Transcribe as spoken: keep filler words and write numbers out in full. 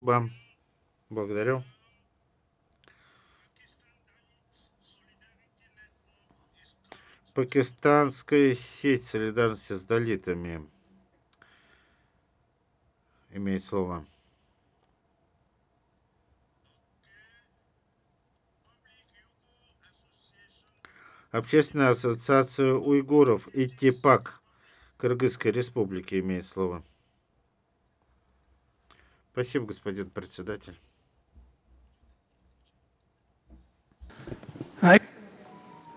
Вам благодарю. Пакистанская сеть солидарности с далитами имеет слово. Общественная ассоциация уйгуров ИТИПАК Кыргызской республики имеет слово. Спасибо, господин председатель.